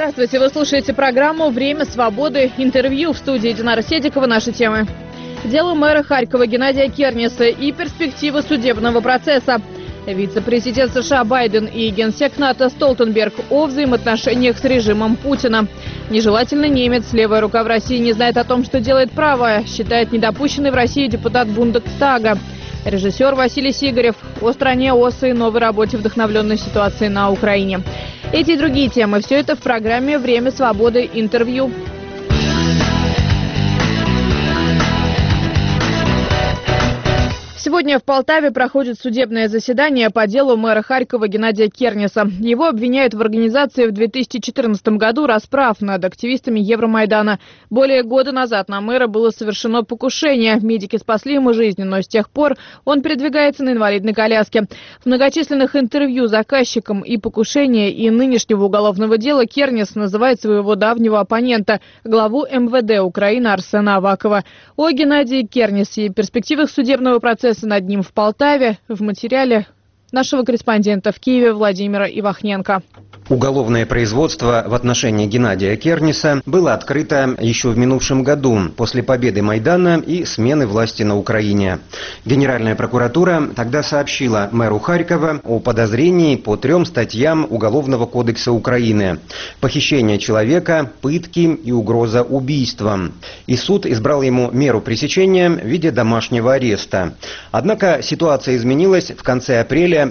Здравствуйте, вы слушаете программу «Время свободы». Интервью в студии Динара Седикова. Наши темы. Дело мэра Харькова Геннадия Кернеса и перспективы судебного процесса. Вице-президент США Байден и генсек НАТО Столтенберг о взаимоотношениях с режимом Путина. Нежелательный немец, левая рука в России, не знает о том, что делает правая, считает недопущенный в России депутат Бундестага. Режиссер Василий Сигарев о стране ОС и новой работе, вдохновленной ситуацией на Украине. Эти и другие темы – все это в программе «Время свободы. Интервью». Сегодня в Полтаве проходит судебное заседание по делу мэра Харькова Геннадия Кернеса. Его обвиняют в организации в 2014 году расправ над активистами Евромайдана. Более года назад на мэра было совершено покушение. Медики спасли ему жизнь, но с тех пор он передвигается на инвалидной коляске. В многочисленных интервью заказчикам и покушения, и нынешнего уголовного дела Кернес называет своего давнего оппонента, главу МВД Украины Арсена Авакова. О Геннадии Кернесе и перспективах судебного процесса над ним в Полтаве в материале нашего корреспондента в Киеве Владимира Ивахненко. Уголовное производство в отношении Геннадия Кернеса было открыто еще в минувшем году, после победы Майдана и смены власти на Украине. Генеральная прокуратура тогда сообщила мэру Харькова о подозрении по 3 статьям Уголовного кодекса Украины: похищение человека, пытки и угроза убийством. И суд избрал ему меру пресечения в виде домашнего ареста. Однако ситуация изменилась в конце апреля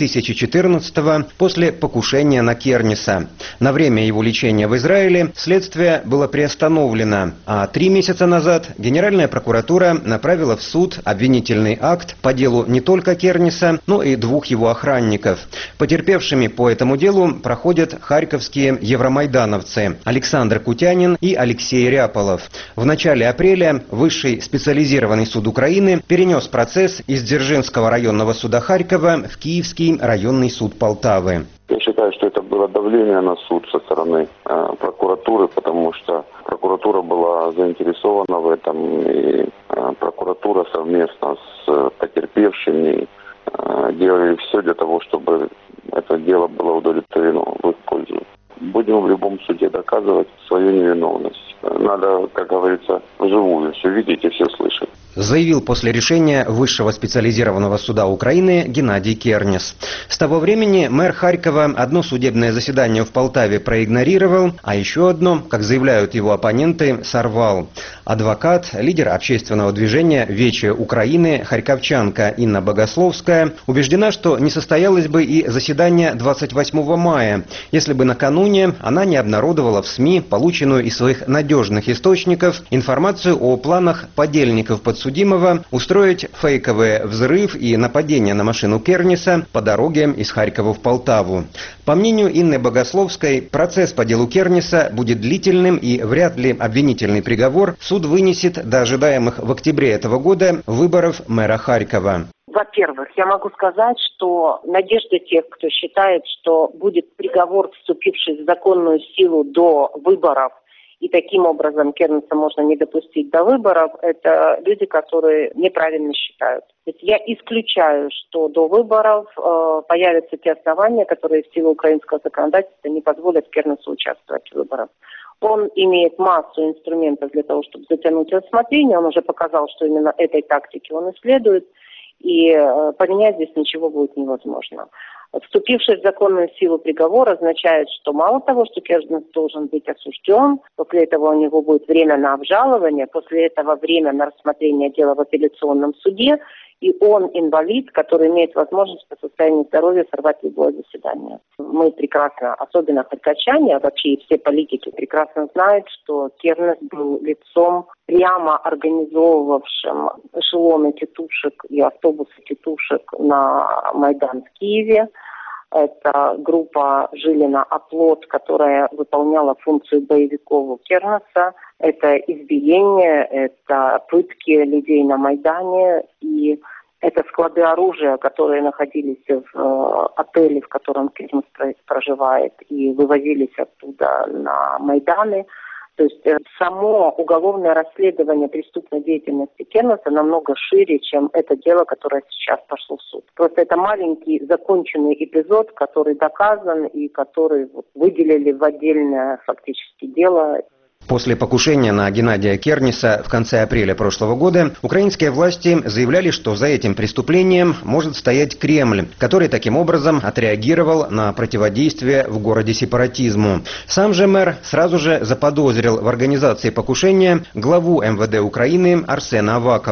2014-го после покушения на Кернеса. На время его лечения в Израиле следствие было приостановлено, а 3 месяца назад Генеральная прокуратура направила в суд обвинительный акт по делу не только Кернеса, но и 2 его охранников. Потерпевшими по этому делу проходят харьковские евромайдановцы Александр Кутянин и Алексей Ряполов. В начале апреля Высший специализированный суд Украины перенес процесс из Дзержинского районного суда Харькова в Киевский районный суд Полтавы. Я считаю, что это было давление на суд со стороны прокуратуры, потому что прокуратура была заинтересована в этом, и прокуратура совместно с потерпевшими делали все для того, чтобы это дело было удовлетворено в их пользу. Будем в любом суде доказывать свою невиновность. Надо, как говорится, вживую все видеть и все слышать. Заявил после решения Высшего специализированного суда Украины Геннадий Кернес. С того времени мэр Харькова одно судебное заседание в Полтаве проигнорировал, а еще одно, как заявляют его оппоненты, сорвал. Адвокат, лидер общественного движения «Вече Украины» харьковчанка Инна Богословская убеждена, что не состоялось бы и заседание 28 мая, если бы накануне она не обнародовала в СМИ полученную из своих надежных источников информацию о планах подельников подсудимого устроить фейковый взрыв и нападение на машину Кернеса по дороге из Харькова в Полтаву. По мнению Инны Богословской, процесс по делу Кернеса будет длительным, и вряд ли обвинительный приговор суд вынесет до ожидаемых в октябре этого года выборов мэра Харькова. Во-первых, я могу сказать, что надежда тех, кто считает, что будет приговор, вступивший в законную силу до выборов, и таким образом Кернеса можно не допустить до выборов, это люди, которые неправильно считают. То есть я исключаю, что до выборов появятся те основания, которые в силу украинского законодательства не позволят Кернесу участвовать в выборах. Он имеет массу инструментов для того, чтобы затянуть рассмотрение. Он уже показал, что именно этой тактике он исследует. И поменять здесь ничего будет невозможно. Вступивший в законную силу приговор означает, что мало того, что Кернес должен быть осужден, после этого у него будет время на обжалование, после этого время на рассмотрение дела в апелляционном суде, и он инвалид, который имеет возможность по состоянию здоровья сорвать любое заседание. Мы прекрасно, особенно харьковчане, а вообще и все политики прекрасно знают, что Кернес был лицом, прямо организовывавшим эшелоны тетушек и автобусы тетушек на Майдан в Киеве. Это группа Жилина «Оплот», которая выполняла функцию боевиков у Кернеса. Это избиение, это пытки людей на Майдане, и это склады оружия, которые находились в отеле, в котором Кернес проживает, и вывозились оттуда на Майданы. То есть само уголовное расследование преступной деятельности Кернеса намного шире, чем это дело, которое сейчас пошло в суд. Просто это маленький законченный эпизод, который доказан и который выделили в отдельное фактически дело. После покушения на Геннадия Кернеса в конце апреля прошлого года украинские власти заявляли, что за этим преступлением может стоять Кремль, который таким образом отреагировал на противодействие в городе сепаратизму. Сам же мэр сразу же заподозрил в организации покушения главу МВД Украины Арсена Авакова.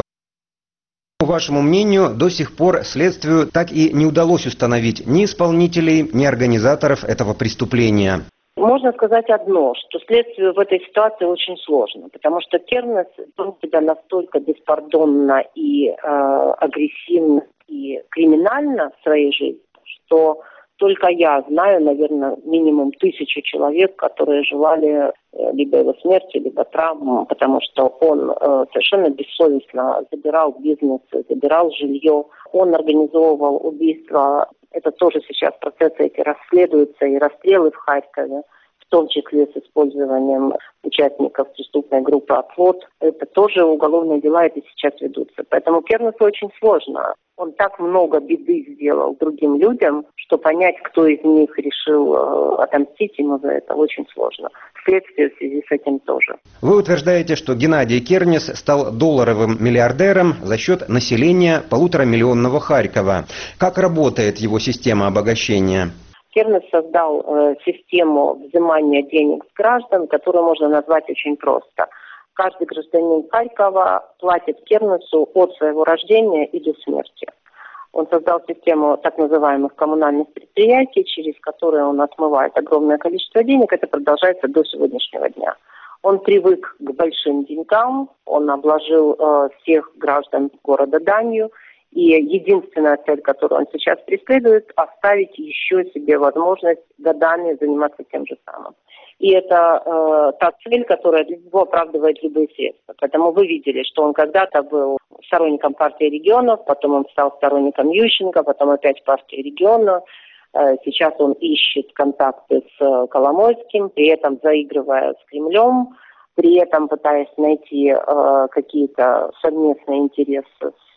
По вашему мнению, до сих пор следствию так и не удалось установить ни исполнителей, ни организаторов этого преступления. Можно сказать одно, что следствию в этой ситуации очень сложно, потому что Кернес вел себя настолько беспардонно и агрессивно и криминально в своей жизни, что только я знаю, наверное, минимум 1000 человек, которые желали либо его смерти, либо травм, потому что он совершенно бессовестно забирал бизнес, забирал жилье, он организовывал убийства. Это тоже сейчас процессы эти расследуются, и расстрелы в Харькове, в том числе с использованием участников преступной группы «Оплот». Это тоже уголовные дела, это сейчас ведутся. Поэтому Кернесу очень сложно. Он так много беды сделал другим людям, что понять, кто из них решил отомстить ему за это, очень сложно. Следствие в связи с этим тоже. Вы утверждаете, что Геннадий Кернес стал долларовым миллиардером за счет населения 1,5-миллионного Харькова. Как работает его система обогащения? Кернес создал систему взимания денег с граждан, которую можно назвать очень просто. Каждый гражданин Харькова платит Кернесу от своего рождения и до смерти. Он создал систему так называемых коммунальных предприятий, через которые он отмывает огромное количество денег. Это продолжается до сегодняшнего дня. Он привык к большим деньгам, он обложил всех граждан города данью. И единственная цель, которую он сейчас преследует, оставить еще себе возможность годами заниматься тем же самым. И это та цель, которая для него оправдывает любые средства. Поэтому вы видели, что он когда-то был сторонником партии регионов, потом он стал сторонником Ющенко, потом опять партии регионов. Сейчас он ищет контакты с Коломойским, при этом заигрывая с Кремлем, при этом пытаясь найти какие-то совместные интересы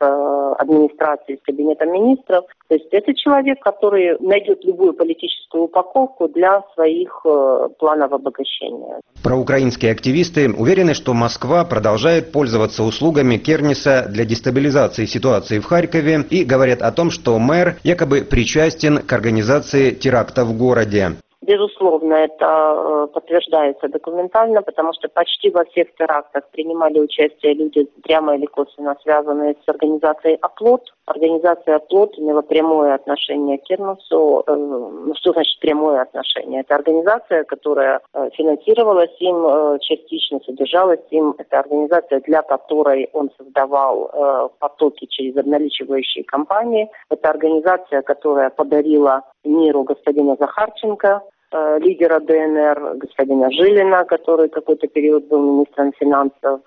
с администрацией, с кабинетом министров. То есть это человек, который найдет любую политическую упаковку для своих планов обогащения. Проукраинские активисты уверены, что Москва продолжает пользоваться услугами Кернеса для дестабилизации ситуации в Харькове и говорят о том, что мэр якобы причастен к организации теракта в городе. Безусловно, это подтверждается документально, потому что почти во всех терактах принимали участие люди, прямо или косвенно связанные с организацией «Оплот». Организация «Оплот» имела прямое отношение к Кернесу. Что значит прямое отношение? Это организация, которая финансировалась им, частично содержалась им. Это организация, для которой он создавал потоки через обналичивающие компании. Это организация, которая подарила миру господина Захарченко, лидера ДНР, господина Жилина, который какой-то период был министром финансов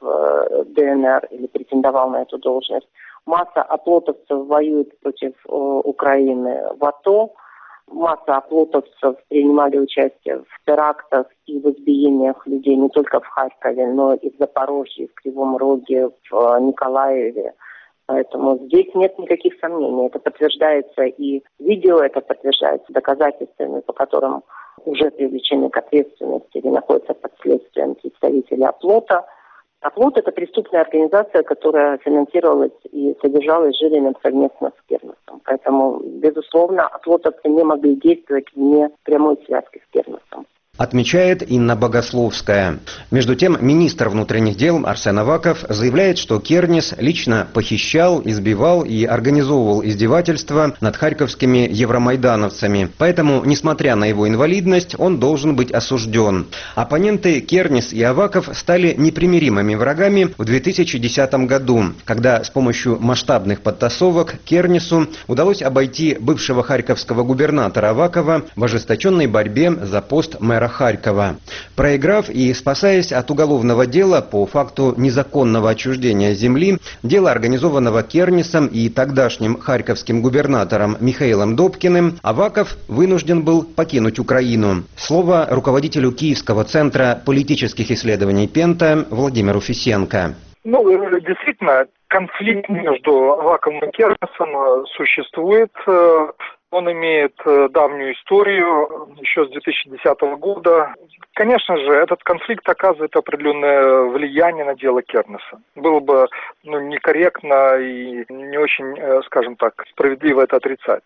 ДНР или претендовал на эту должность. Масса оплотовцев воюет против Украины в АТО. Масса оплотовцев принимали участие в терактах и в избиениях людей не только в Харькове, но и в Запорожье, в Кривом Роге, в Николаеве. Поэтому здесь нет никаких сомнений. Это подтверждается и видео, это подтверждается доказательствами, по которым уже привлечены к ответственности или находятся под следствием представители «Оплота». «Оплот» — это преступная организация, которая финансировалась и содержалась Жилиным совместно с Кернесом. Поэтому, безусловно, оплотовцы не могли действовать вне прямой связки с Кернесом. Отмечает Инна Богословская. Между тем, министр внутренних дел Арсен Аваков заявляет, что Кернес лично похищал, избивал и организовывал издевательства над харьковскими евромайдановцами. Поэтому, несмотря на его инвалидность, он должен быть осужден. Оппоненты Кернес и Аваков стали непримиримыми врагами в 2010 году, когда с помощью масштабных подтасовок Кернесу удалось обойти бывшего харьковского губернатора Авакова в ожесточенной борьбе за пост мэра Харькова. Проиграв и спасаясь от уголовного дела по факту незаконного отчуждения земли, дело, организованного Кернесом и тогдашним харьковским губернатором Михаилом Добкиным, Аваков вынужден был покинуть Украину. Слово руководителю Киевского центра политических исследований Пента Владимиру Фисенко. Действительно, конфликт между Аваковым и Кернесом существует. Он имеет давнюю историю, еще с 2010 года. Конечно же, этот конфликт оказывает определенное влияние на дело Кернеса. Было бы некорректно и не очень, скажем так, справедливо это отрицать.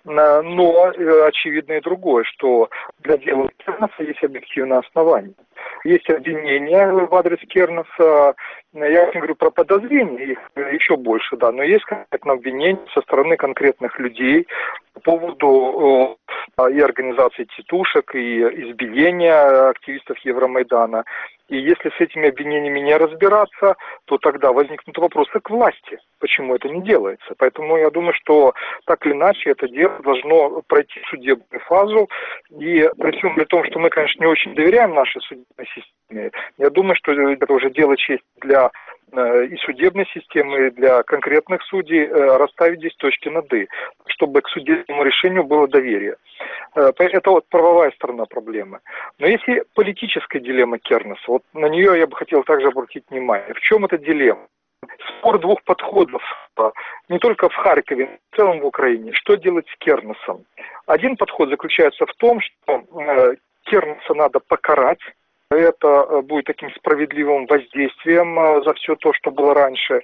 Но очевидно и другое, что для дела Кернеса есть объективное основание. Есть обвинения в адрес Кернеса. Я не говорю про подозрения, их еще больше, да, но есть конкретно обвинения со стороны конкретных людей по поводу и организации тетушек, и избиения активистов Евромайдана. И если с этими обвинениями не разбираться, то тогда возникнут вопросы к власти, почему это не делается. Поэтому я думаю, что так или иначе это дело должно пройти судебную фазу. И при всем при том, что мы, конечно, не очень доверяем нашей судебной системе, я думаю, что это уже дело чести для и судебной системы, и для конкретных судей расставить здесь точки над «и», чтобы к судебному решению было доверие. Это вот правовая сторона проблемы. Но если политическая дилемма Кернеса, вот на нее я бы хотел также обратить внимание. В чем эта дилемма? Спор двух подходов, не только в Харькове, но и в целом в Украине. Что делать с Кернесом? Один подход заключается в том, что Кернеса надо покарать. Это будет таким справедливым воздействием за все то, что было раньше,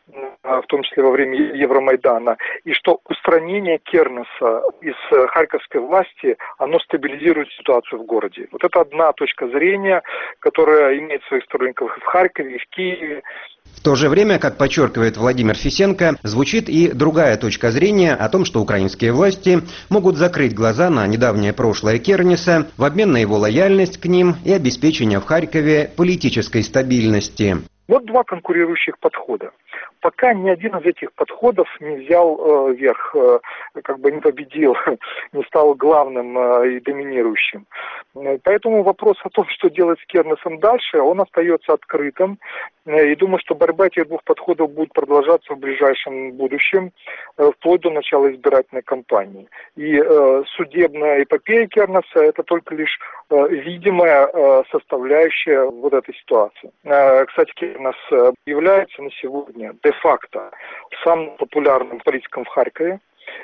в том числе во время Евромайдана, и что устранение Кернеса из харьковской власти, оно стабилизирует ситуацию в городе. Вот это одна точка зрения, которая имеет своих сторонников и в Харькове, и в Киеве. В то же время, как подчеркивает Владимир Фисенко, звучит и другая точка зрения о том, что украинские власти могут закрыть глаза на недавнее прошлое Кернеса в обмен на его лояльность к ним и обеспечение в Харькове политической стабильности. Вот два конкурирующих подхода. Пока ни один из этих подходов не взял верх, не победил, не стал главным и доминирующим. Поэтому вопрос о том, что делать с Кернесом дальше, он остается открытым. И думаю, что борьба этих двух подходов будет продолжаться в ближайшем будущем, вплоть до начала избирательной кампании. И судебная эпопея Кернеса – это только лишь видимая составляющая вот этой ситуации. Кстати, Кернес является на сегодня де-факто самым популярным политиком в Харькове.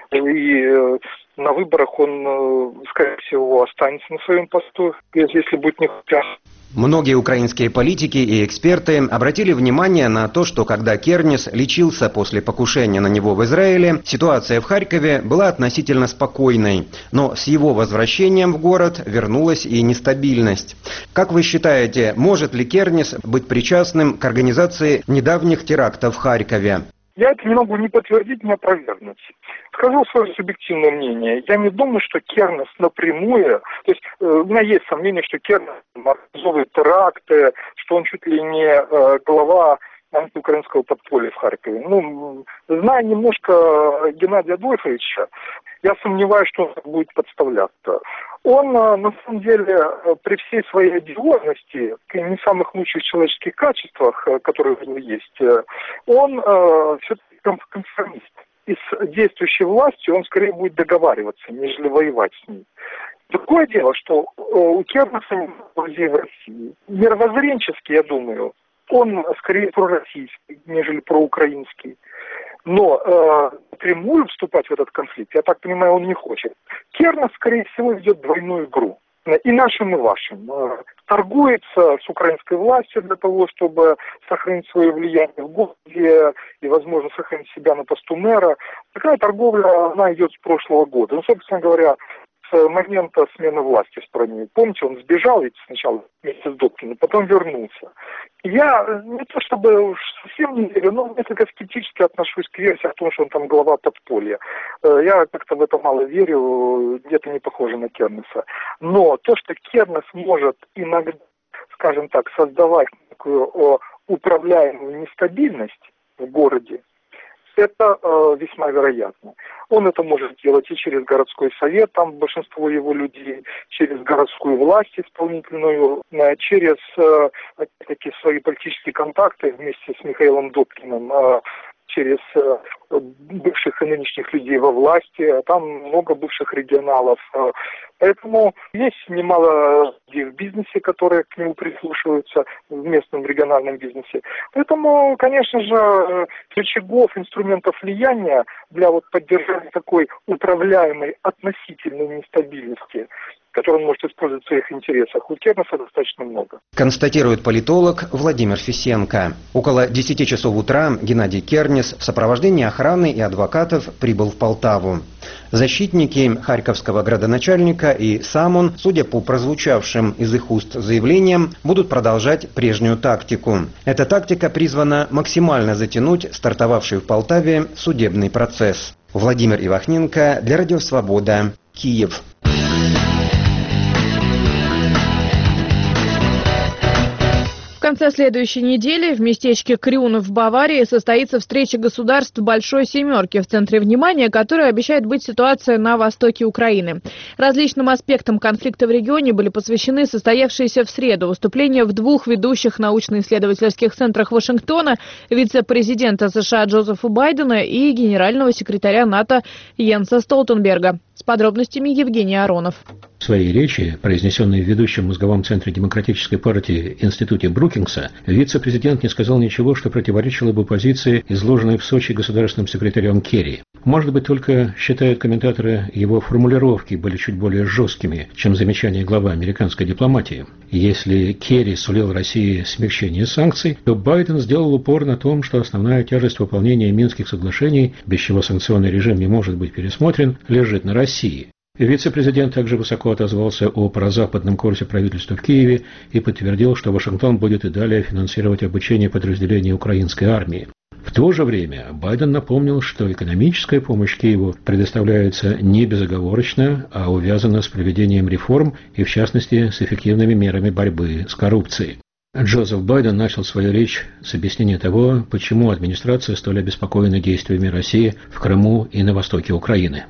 И на выборах он, скорее всего, останется на своем посту, если будет не хотя. Многие украинские политики и эксперты обратили внимание на то, что когда Кернес лечился после покушения на него в Израиле, ситуация в Харькове была относительно спокойной. Но с его возвращением в город вернулась и нестабильность. Как вы считаете, может ли Кернес быть причастным к организации недавних терактов в Харькове? Я это не могу ни подтвердить, ни опровергнуть. Скажу свое субъективное мнение. Я не думаю, что Кернес напрямую... То есть у меня есть сомнение, что Кернес организовывает теракты, что он чуть ли не глава антиукраинского подполья в Харькове. Зная немножко Геннадия Адольфовича, я сомневаюсь, что он будет подставляться. Он, на самом деле, при всей своей одиозности, не самых лучших человеческих качествах, которые у него есть, он все-таки конформист. И с действующей властью он скорее будет договариваться, нежели воевать с ней. Другое дело, что у Кернеса нет друзей в России. Мировоззренчески, я думаю, он скорее пророссийский, нежели проукраинский. Но напрямую вступать в этот конфликт, я так понимаю, он не хочет. Кернес, скорее всего, ведет двойную игру. И нашим, и вашим. Торгуется с украинской властью для того, чтобы сохранить свое влияние в городе и, возможно, сохранить себя на посту мэра. Такая торговля, она идет с прошлого года. Собственно говоря, с момента смены власти в стране. Помните, он сбежал ведь сначала вместе с Добкиным, потом вернулся. Я не то чтобы уж совсем не верю, но несколько скептически отношусь к версии о том, что он там глава подполья. Я как-то в это мало верю, где-то не похоже на Кернеса. Но то, что Кернес может иногда, скажем так, создавать такую управляемую нестабильность в городе, Это весьма вероятно. Он это может делать и через городской совет, там большинство его людей, через городскую власть исполнительную, через, опять-таки, свои политические контакты вместе с Михаилом Добкиным, через бывших и нынешних людей во власти, там много бывших регионалов. Поэтому есть немало людей в бизнесе, которые к нему прислушиваются, в местном региональном бизнесе. Поэтому, конечно же, рычагов, инструментов влияния для поддержания такой управляемой относительной нестабильности, который он может использовать в своих интересах, у Кернеса достаточно много. Констатирует политолог Владимир Фисенко. Около 10 часов утра Геннадий Кернес в сопровождении охраны и адвокатов прибыл в Полтаву. Защитники харьковского градоначальника и сам он, судя по прозвучавшим из их уст заявлениям, будут продолжать прежнюю тактику. Эта тактика призвана максимально затянуть стартовавший в Полтаве судебный процесс. Владимир Ивахненко для Радио Свобода, Киев. В конце следующей недели в местечке Крюн в Баварии состоится встреча государств Большой Семерки, в центре внимания которой обещает быть ситуация на востоке Украины. Различным аспектам конфликта в регионе были посвящены состоявшиеся в среду выступления в двух ведущих научно-исследовательских центрах Вашингтона вице-президента США Джозефа Байдена и генерального секретаря НАТО Йенса Столтенберга. С подробностями Евгений Аронов. В своей речи, произнесенной в ведущем мозговом центре Демократической партии Институте Брукингса, вице-президент не сказал ничего, что противоречило бы позиции, изложенной в Сочи государственным секретарем Керри. Может быть, только, считают комментаторы, его формулировки были чуть более жесткими, чем замечания главы американской дипломатии. Если Керри сулил России смягчение санкций, то Байден сделал упор на том, что основная тяжесть выполнения Минских соглашений, без чего санкционный режим не может быть пересмотрен, лежит на России. Вице-президент также высоко отозвался о прозападном курсе правительства в Киеве и подтвердил, что Вашингтон будет и далее финансировать обучение подразделений украинской армии. В то же время Байден напомнил, что экономическая помощь Киеву предоставляется не безоговорочно, а увязана с проведением реформ и, в частности, с эффективными мерами борьбы с коррупцией. Джозеф Байден начал свою речь с объяснения того, почему администрация столь обеспокоена действиями России в Крыму и на востоке Украины.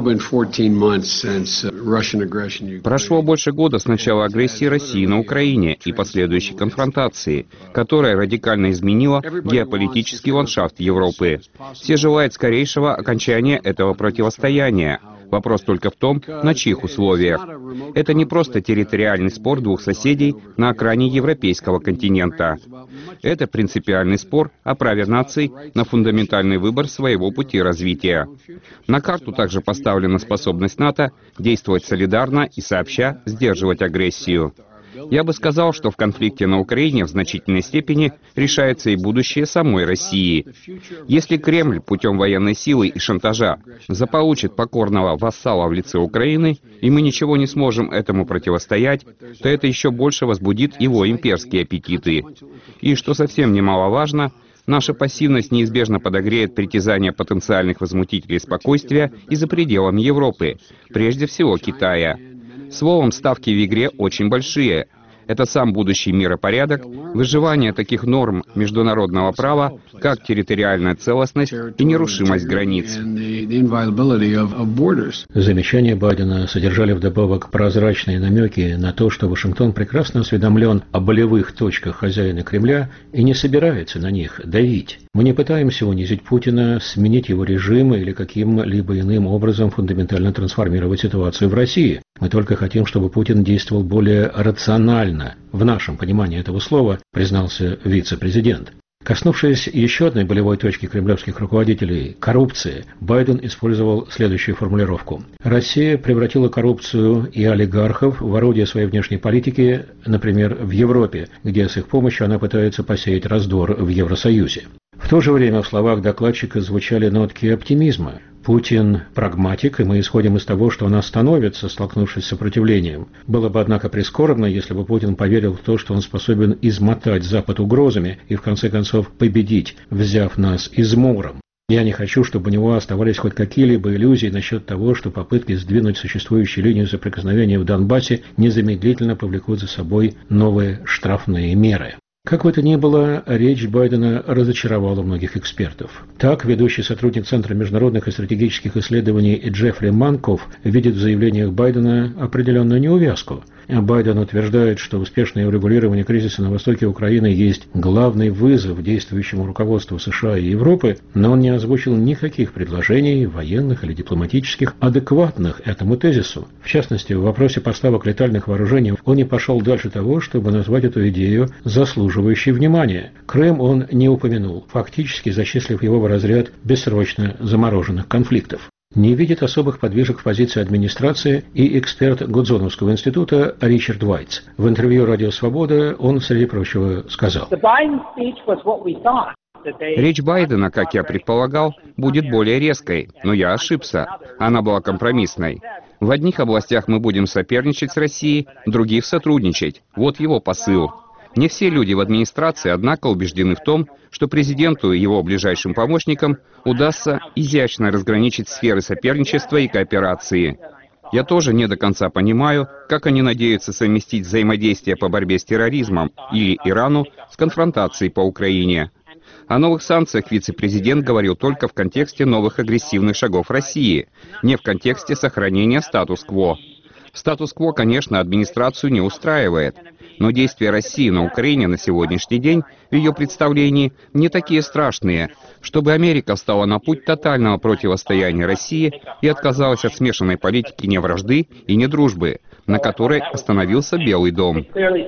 Прошло больше года с начала агрессии России на Украине и последующей конфронтации, которая радикально изменила геополитический ландшафт Европы. Все желают скорейшего окончания этого противостояния. Вопрос только в том, на чьих условиях. Это не просто территориальный спор двух соседей на окраине европейского континента. Это принципиальный спор о праве наций на фундаментальный выбор своего пути развития. На карту также поставлена способность НАТО действовать солидарно и сообща сдерживать агрессию. Я бы сказал, что в конфликте на Украине в значительной степени решается и будущее самой России. Если Кремль путем военной силы и шантажа заполучит покорного вассала в лице Украины, и мы ничего не сможем этому противостоять, то это еще больше возбудит его имперские аппетиты. И, что совсем немаловажно, наша пассивность неизбежно подогреет притязания потенциальных возмутителей спокойствия и за пределами Европы, прежде всего Китая. Словом, ставки в игре очень большие. Это сам будущий миропорядок, выживание таких норм международного права, как территориальная целостность и нерушимость границ. Замечания Байдена содержали вдобавок прозрачные намеки на то, что Вашингтон прекрасно осведомлен о болевых точках хозяина Кремля и не собирается на них давить. Мы не пытаемся унизить Путина, сменить его режим или каким-либо иным образом фундаментально трансформировать ситуацию в России. Мы только хотим, чтобы Путин действовал более рационально, в нашем понимании этого слова, признался вице-президент. Коснувшись еще одной болевой точки кремлевских руководителей – коррупции, Байден использовал следующую формулировку. Россия превратила коррупцию и олигархов в орудие своей внешней политики, например, в Европе, где с их помощью она пытается посеять раздор в Евросоюзе. В то же время в словах докладчика звучали нотки оптимизма. Путин прагматик, и мы исходим из того, что он остановится, столкнувшись с сопротивлением. Было бы, однако, прискорбно, если бы Путин поверил в то, что он способен измотать Запад угрозами и, в конце концов, победить, взяв нас измором. Я не хочу, чтобы у него оставались хоть какие-либо иллюзии насчет того, что попытки сдвинуть существующую линию соприкосновения в Донбассе незамедлительно повлекут за собой новые штрафные меры. Как бы то ни было, речь Байдена разочаровала многих экспертов. Так, ведущий сотрудник Центра международных и стратегических исследований Джеффри Манков видит в заявлениях Байдена определенную неувязку. Байден утверждает, что успешное урегулирование кризиса на востоке Украины есть главный вызов действующему руководству США и Европы, но он не озвучил никаких предложений, военных или дипломатических, адекватных этому тезису. В частности, в вопросе поставок летальных вооружений он не пошел дальше того, чтобы назвать эту идею заслуживающей внимания. Крым он не упомянул, фактически зачислив его в разряд бессрочно замороженных конфликтов. Не видит особых подвижек в позиции администрации и эксперт Гудзоновского института Ричард Вайтс. В интервью «Радио Свобода» он, среди прочего, сказал: Речь Байдена, как я предполагал, будет более резкой, но я ошибся. Она была компромиссной. В одних областях мы будем соперничать с Россией, в других сотрудничать. Вот его посыл. Не все люди в администрации, однако, убеждены в том, что президенту и его ближайшим помощникам удастся изящно разграничить сферы соперничества и кооперации. Я тоже не до конца понимаю, как они надеются совместить взаимодействие по борьбе с терроризмом или Ирану с конфронтацией по Украине. О новых санкциях вице-президент говорил только в контексте новых агрессивных шагов России, не в контексте сохранения статус-кво. Статус-кво, конечно, администрацию не устраивает, но действия России на Украине на сегодняшний день, в ее представлении, не такие страшные, чтобы Америка встала на путь тотального противостояния России и отказалась от смешанной политики не вражды и не дружбы, на которой остановился Белый дом.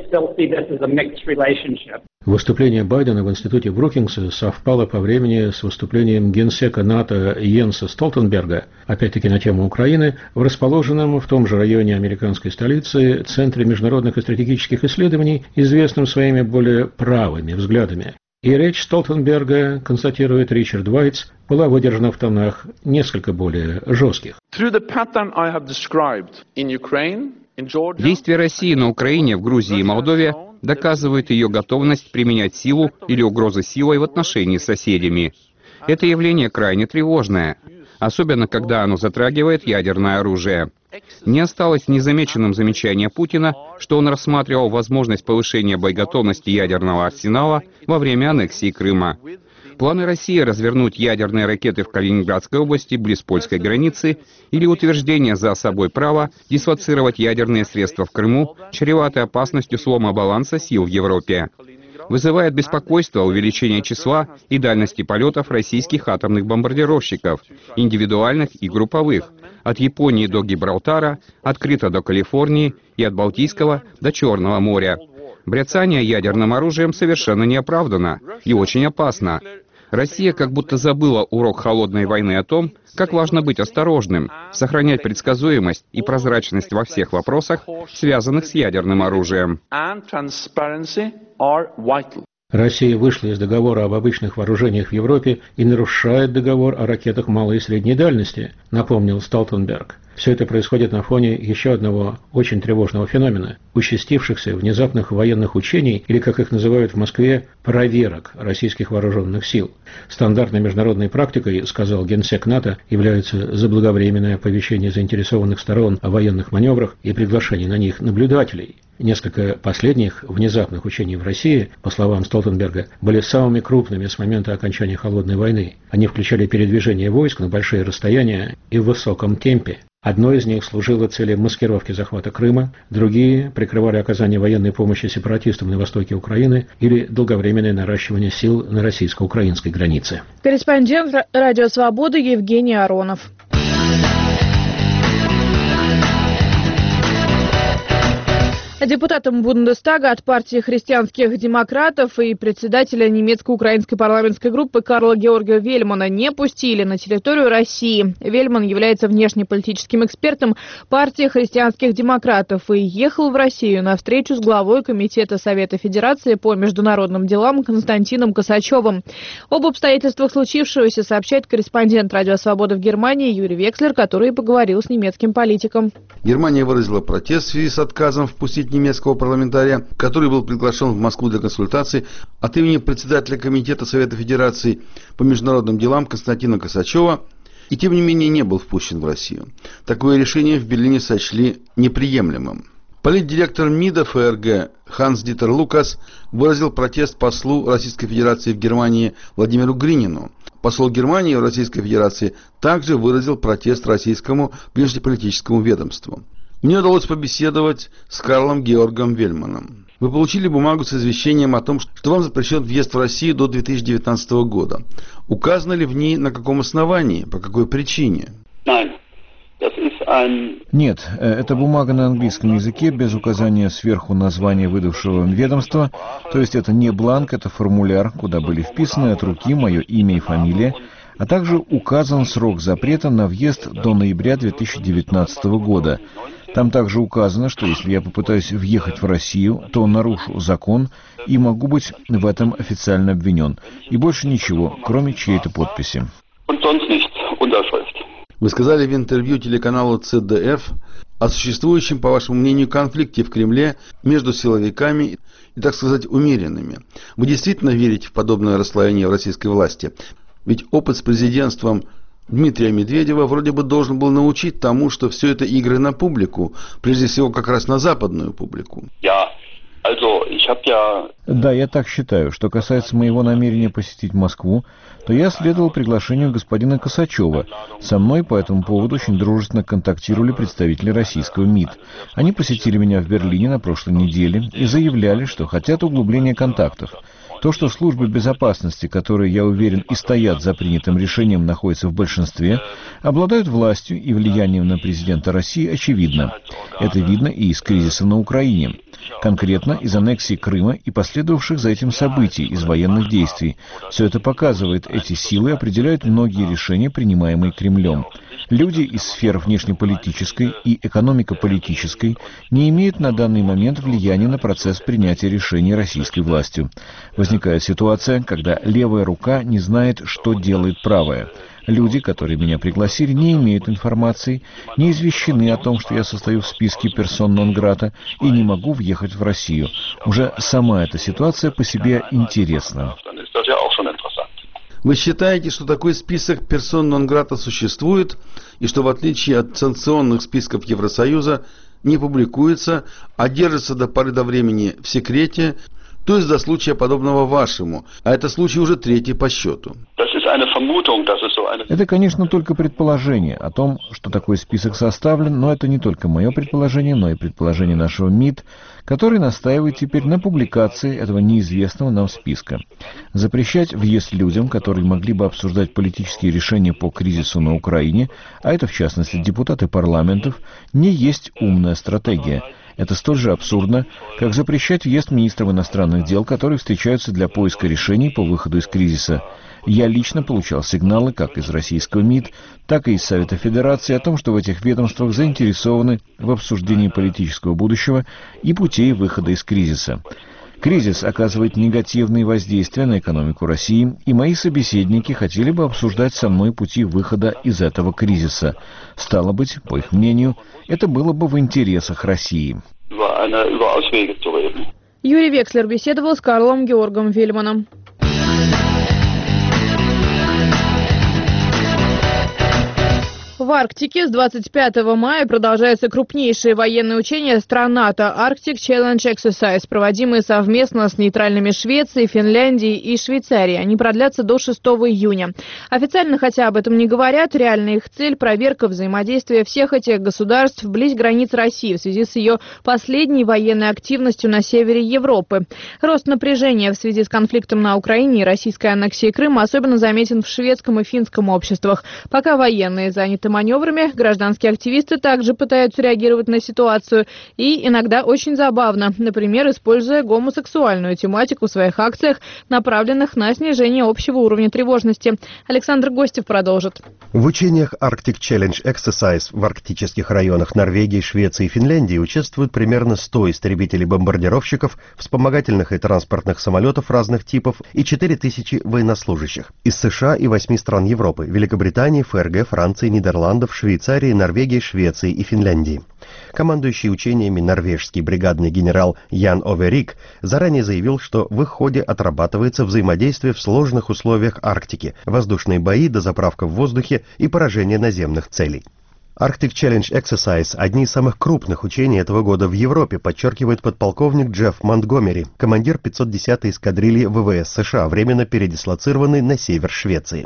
Выступление Байдена в институте Брукингса совпало по времени с выступлением генсека НАТО Йенса Столтенберга, опять-таки на тему Украины, в расположенном в том же районе американской столицы Центре международных и стратегических исследований, известном своими более правыми взглядами. И речь Столтенберга, констатирует Ричард Вайтс, была выдержана в тонах несколько более жестких. Действия России на Украине, в Грузии и Молдове доказывают ее готовность применять силу или угрозы силой в отношении с соседями. Это явление крайне тревожное, особенно когда оно затрагивает ядерное оружие. Не осталось незамеченным замечание Путина, что он рассматривал возможность повышения боеготовности ядерного арсенала во время аннексии Крыма. Планы России развернуть ядерные ракеты в Калининградской области близ польской границы или утверждение за собой права дислоцировать ядерные средства в Крыму чреваты опасностью слома баланса сил в Европе. Вызывает беспокойство увеличение числа и дальности полетов российских атомных бомбардировщиков, индивидуальных и групповых, от Японии до Гибралтара, открыто до Калифорнии и от Балтийского до Черного моря. Бряцание ядерным оружием совершенно неоправданно и очень опасно. Россия как будто забыла урок холодной войны о том, как важно быть осторожным, сохранять предсказуемость и прозрачность во всех вопросах, связанных с ядерным оружием. Россия вышла из договора об обычных вооружениях в Европе и нарушает договор о ракетах малой и средней дальности, напомнил Столтенберг. Все это происходит на фоне еще одного очень тревожного феномена – участившихся внезапных военных учений, или, как их называют в Москве, проверок российских вооруженных сил. Стандартной международной практикой, сказал генсек НАТО, является заблаговременное оповещение заинтересованных сторон о военных маневрах и приглашение на них наблюдателей. Несколько последних внезапных учений в России, по словам Столтенберга, были самыми крупными с момента окончания Холодной войны. Они включали передвижение войск на большие расстояния и в высоком темпе. Одно из них служило цели маскировки захвата Крыма, другие прикрывали оказание военной помощи сепаратистам на востоке Украины или долговременное наращивание сил на российско-украинской границе. Корреспондент «Радио Свобода» Евгений Аронов. Депутатам Бундестага от партии христианских демократов и председателя немецко-украинской парламентской группы Карла Георгия Вельмана не пустили на территорию России. Вельман является внешнеполитическим экспертом партии христианских демократов и ехал в Россию на встречу с главой Комитета Совета Федерации по международным делам Константином Косачевым. Об обстоятельствах случившегося сообщает корреспондент «Радио Свобода» в Германии Юрий Векслер, который поговорил с немецким политиком. Германия выразила протест в связи с отказом впустить немецкого парламентария, который был приглашен в Москву для консультаций от имени председателя Комитета Совета Федерации по международным делам Константина Косачева, и тем не менее не был впущен в Россию. Такое решение в Берлине сочли неприемлемым. Политдиректор МИДа ФРГ Ханс-Дитер Лукас выразил протест послу Российской Федерации в Германии Владимиру Гринину. Посол Германии в Российской Федерации также выразил протест российскому внешнеполитическому ведомству. Мне удалось побеседовать с Карлом Георгом Вельманом. Вы получили бумагу с извещением о том, что вам запрещен въезд в Россию до 2019 года. Указано ли в ней на каком основании, по какой причине? Нет, это бумага на английском языке без указания сверху названия выдавшего ведомства, то есть это не бланк, это формуляр, куда были вписаны от руки мое имя и фамилия, а также указан срок запрета на въезд до ноября 2019 года. Там также указано, что если я попытаюсь въехать в Россию, то нарушу закон и могу быть в этом официально обвинен. И больше ничего, кроме чьей-то подписи. Вы сказали в интервью телеканалу ЦДФ о существующем, по вашему мнению, конфликте в Кремле между силовиками и, так сказать, умеренными. Вы действительно верите в подобное расслоение в российской власти? Ведь опыт с президентством Дмитрия Медведева вроде бы должен был научить тому, что все это игры на публику, прежде всего как раз на западную публику. Да, я так считаю. Что касается моего намерения посетить Москву, то я следовал приглашению господина Косачева. Со мной по этому поводу очень дружественно контактировали представители российского МИД. Они посетили меня в Берлине на прошлой неделе и заявляли, что хотят углубления контактов. То, что службы безопасности, которые, я уверен, и стоят за принятым решением, находятся в большинстве, обладают властью и влиянием на президента России, очевидно. Это видно и из кризиса на Украине. Конкретно из аннексии Крыма и последовавших за этим событий, из военных действий. Все это показывает, эти силы определяют многие решения, принимаемые Кремлем. Люди из сфер внешнеполитической и экономико-политической не имеют на данный момент влияния на процесс принятия решений российской властью. Возникает ситуация, когда левая рука не знает, что делает правая. Люди, которые меня пригласили, не имеют информации, не извещены о том, что я состою в списке персон нон-грата и не могу въехать в Россию. Уже сама эта ситуация по себе интересна. Вы считаете, что такой список персон нон-грата существует, и что в отличие от санкционных списков Евросоюза не публикуется, а держится до поры до времени в секрете, то есть до случая подобного вашему, а это случай уже третий по счету? Это, конечно, только предположение о том, что такой список составлен, но это не только мое предположение, но и предположение нашего МИД, который настаивает теперь на публикации этого неизвестного нам списка. Запрещать въезд людям, которые могли бы обсуждать политические решения по кризису на Украине, а это, в частности, депутаты парламентов, не есть умная стратегия. Это столь же абсурдно, как запрещать въезд министров иностранных дел, которые встречаются для поиска решений по выходу из кризиса. Я лично получал сигналы как из российского МИД, так и из Совета Федерации о том, что в этих ведомствах заинтересованы в обсуждении политического будущего и путей выхода из кризиса. Кризис оказывает негативные воздействия на экономику России, и мои собеседники хотели бы обсуждать со мной пути выхода из этого кризиса. Стало быть, по их мнению, это было бы в интересах России. Юрий Векслер беседовал с Карлом Георгом Вельманом. В Арктике с 25 мая продолжаются крупнейшие военные учения стран НАТО Arctic Challenge Exercise, проводимые совместно с нейтральными Швецией, Финляндией и Швейцарией. Они продлятся до 6 июня. Официально хотя об этом не говорят, реальная их цель – проверка взаимодействия всех этих государств вблизи границ России в связи с ее последней военной активностью на севере Европы. Рост напряжения в связи с конфликтом на Украине и российской аннексией Крыма особенно заметен в шведском и финском обществах. Пока военные заняты маневрами, гражданские активисты также пытаются реагировать на ситуацию и иногда очень забавно, например, используя гомосексуальную тематику в своих акциях, направленных на снижение общего уровня тревожности. Александр Гостев продолжит. В учениях Arctic Challenge Exercise в арктических районах Норвегии, Швеции и Финляндии участвуют примерно 100 истребителей-бомбардировщиков, вспомогательных и транспортных самолетов разных типов и 4000 военнослужащих из США и 8 стран Европы: Великобритании, ФРГ, Франции, Нидерландов, Швейцарии, Норвегии, Швеции и Финляндии. Командующий учениями норвежский бригадный генерал Ян Оверик заранее заявил, что в их ходе отрабатывается взаимодействие в сложных условиях Арктики, воздушные бои, дозаправка в воздухе и поражение наземных целей. Arctic Challenge Exercise – одни из самых крупных учений этого года в Европе, подчеркивает подполковник Джефф Монтгомери, командир 510-й эскадрильи ВВС США, временно передислоцированный на север Швеции.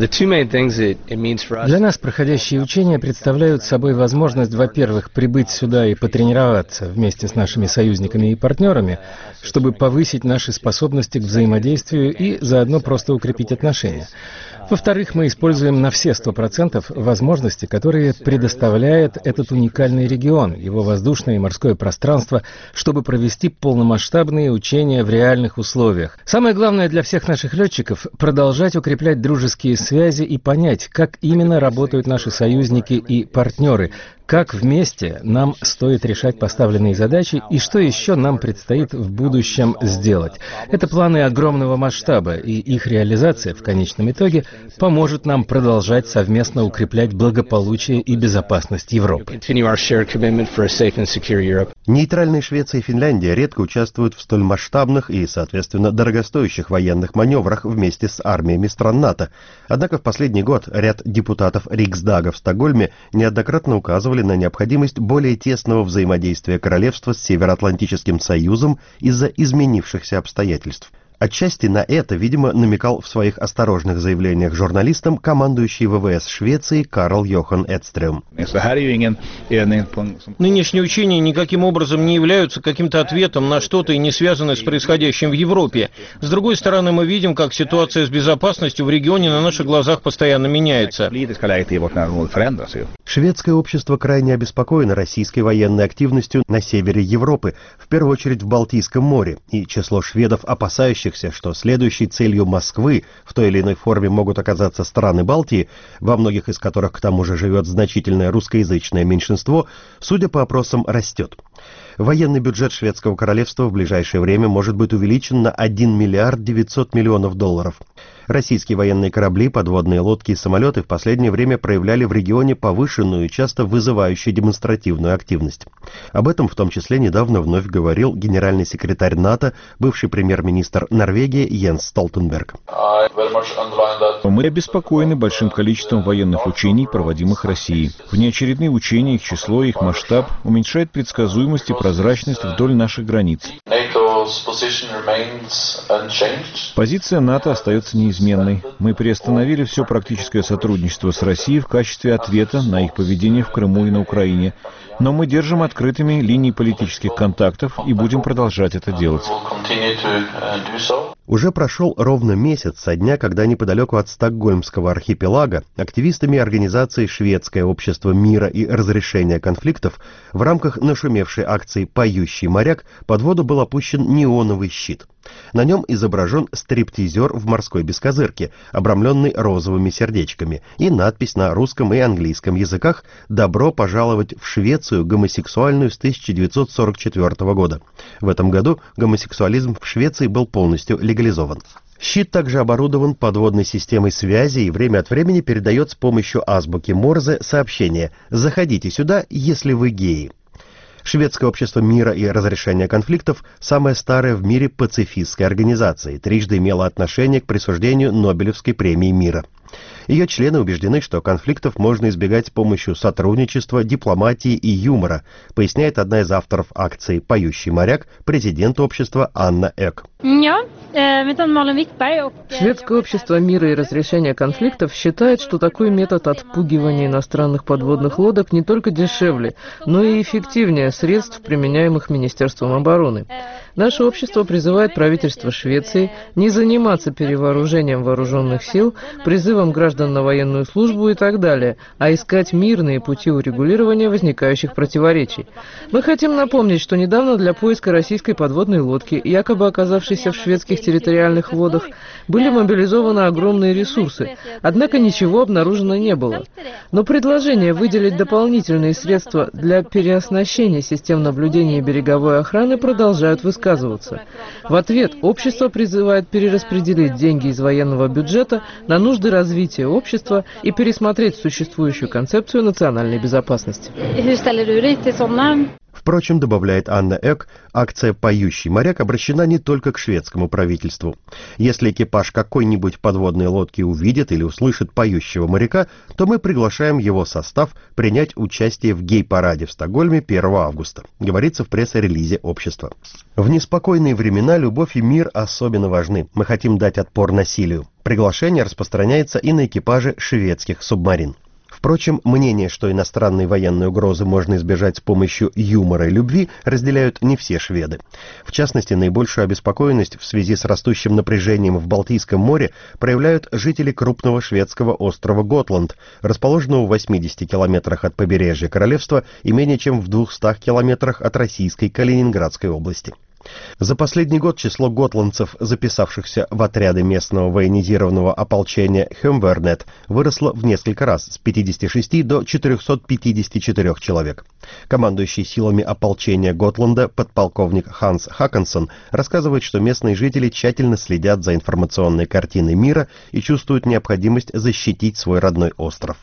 Для нас проходящие учения представляют собой возможность, во-первых, прибыть сюда и потренироваться вместе с нашими союзниками и партнерами, чтобы повысить наши способности к взаимодействию и заодно просто укрепить отношения. Во-вторых, мы используем на все 100% возможности, которые предоставляет этот уникальный регион, его воздушное и морское пространство, чтобы провести полномасштабные учения в реальных условиях. Самое главное для всех наших летчиков – продолжать укреплять дружеские связи и понять, как именно работают наши союзники и партнеры, как вместе нам стоит решать поставленные задачи и что еще нам предстоит в будущем сделать. Это планы огромного масштаба, и их реализация в конечном итоге поможет нам продолжать совместно укреплять благополучие и безопасность Европы. Нейтральные Швеция и Финляндия редко участвуют в столь масштабных и, соответственно, дорогостоящих военных маневрах вместе с армиями стран НАТО. Однако в последний год ряд депутатов Риксдага в Стокгольме неоднократно указывали на необходимость более тесного взаимодействия королевства с Североатлантическим Союзом из-за изменившихся обстоятельств. Отчасти на это, видимо, намекал в своих осторожных заявлениях журналистам командующий ВВС Швеции Карл Йохан Эдстрём. Нынешние учения никаким образом не являются каким-то ответом на что-то и не связаны с происходящим в Европе. С другой стороны, мы видим, как ситуация с безопасностью в регионе на наших глазах постоянно меняется. Шведское общество крайне обеспокоено российской военной активностью на севере Европы, в первую очередь в Балтийском море, и число шведов, опасающихся, что следующей целью Москвы в той или иной форме могут оказаться страны Балтии, во многих из которых к тому же живет значительное русскоязычное меньшинство, судя по опросам, растет. Военный бюджет шведского королевства в ближайшее время может быть увеличен на 1 миллиард 900 миллионов долларов. Российские военные корабли, подводные лодки и самолеты в последнее время проявляли в регионе повышенную и часто вызывающую демонстративную активность. Об этом в том числе недавно вновь говорил генеральный секретарь НАТО, бывший премьер-министр Норвегии Йенс Столтенберг. Мы обеспокоены большим количеством военных учений, проводимых Россией. Внеочередные учения, их число и их масштаб уменьшает предсказуемость и прозрачность вдоль наших границ. Позиция НАТО остается неизменной. Мы приостановили все практическое сотрудничество с Россией в качестве ответа на их поведение в Крыму и на Украине. Но мы держим открытыми линии политических контактов и будем продолжать это делать. Уже прошел ровно месяц со дня, когда неподалеку от Стокгольмского архипелага активистами организации «Шведское общество мира и разрешения конфликтов» в рамках нашумевшей акции «Поющий моряк» под воду был опущен неоновый щит. На нем изображен стриптизер в морской бескозырке, обрамленный розовыми сердечками, и надпись на русском и английском языках «Добро пожаловать в Швецию, гомосексуальную с 1944 года». В этом году гомосексуализм в Швеции был полностью легализован. Щит также оборудован подводной системой связи и время от времени передает с помощью азбуки Морзе сообщение «Заходите сюда, если вы геи». Шведское общество мира и разрешения конфликтов – самая старая в мире пацифистская организация, трижды имела отношение к присуждению Нобелевской премии мира. Ее члены убеждены, что конфликтов можно избегать с помощью сотрудничества, дипломатии и юмора, поясняет одна из авторов акции «Поющий моряк», президент общества Анна Эк. Шведское общество мира и разрешения конфликтов считает, что такой метод отпугивания иностранных подводных лодок не только дешевле, но и эффективнее средств, применяемых Министерством обороны. Наше общество призывает правительство Швеции не заниматься перевооружением вооруженных сил, призывом граждан на военную службу и так далее, а искать мирные пути урегулирования возникающих противоречий. Мы хотим напомнить, что недавно для поиска российской подводной лодки, якобы оказавшейся в шведских территориальных водах, были мобилизованы огромные ресурсы, однако ничего обнаружено не было. Но предложение выделить дополнительные средства для переоснащения систем наблюдения и береговой охраны продолжают высказываться. В ответ общество призывает перераспределить деньги из военного бюджета на нужды развития общества и пересмотреть существующую концепцию национальной безопасности. В Впрочем, добавляет Анна Эк, акция «Поющий моряк» обращена не только к шведскому правительству. Если экипаж какой-нибудь подводной лодки увидит или услышит поющего моряка, то мы приглашаем его состав принять участие в гей-параде в Стокгольме 1 августа, говорится в пресс-релизе общества. В неспокойные времена любовь и мир особенно важны. Мы хотим дать отпор насилию. Приглашение распространяется и на экипажи шведских субмарин. Впрочем, мнение, что иностранные военные угрозы можно избежать с помощью юмора и любви, разделяют не все шведы. В частности, наибольшую обеспокоенность в связи с растущим напряжением в Балтийском море проявляют жители крупного шведского острова Готланд, расположенного в 80 километрах от побережья королевства и менее чем в 200 километрах от российской Калининградской области. За последний год число готландцев, записавшихся в отряды местного военизированного ополчения Хемвернет, выросло в несколько раз, с 56 до 454 человек. Командующий силами ополчения Готланда подполковник Ханс Хаккансон рассказывает, что местные жители тщательно следят за информационной картиной мира и чувствуют необходимость защитить свой родной остров.